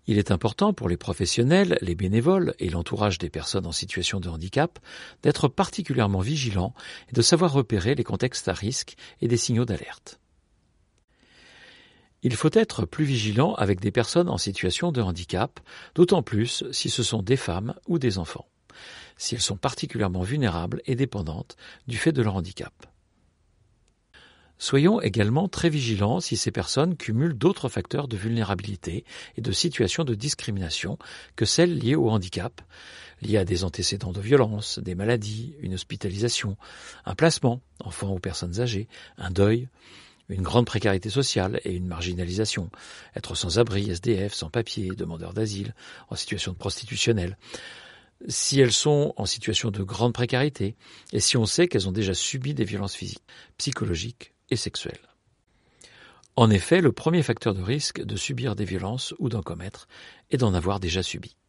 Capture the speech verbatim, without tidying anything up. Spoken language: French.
Il est important pour les professionnels, les bénévoles et l'entourage des personnes en situation de handicap d'être particulièrement vigilants et de savoir repérer les contextes à risque et des signaux d'alerte. Il faut être plus vigilant avec des personnes en situation de handicap, d'autant plus si ce sont des femmes ou des enfants, si elles sont particulièrement vulnérables et dépendantes du fait de leur handicap. Soyons également très vigilants si ces personnes cumulent d'autres facteurs de vulnérabilité et de situations de discrimination que celles liées au handicap, liées à des antécédents de violence, des maladies, une hospitalisation, un placement, enfants ou personnes âgées, un deuil, une grande précarité sociale et une marginalisation, être sans abri, S D F, sans papier, demandeurs d'asile, en situation de prostitutionnelle. Si elles sont en situation de grande précarité et si on sait qu'elles ont déjà subi des violences physiques, psychologiques et sexuelles. En effet, le premier facteur de risque de subir des violences ou d'en commettre est d'en avoir déjà subi.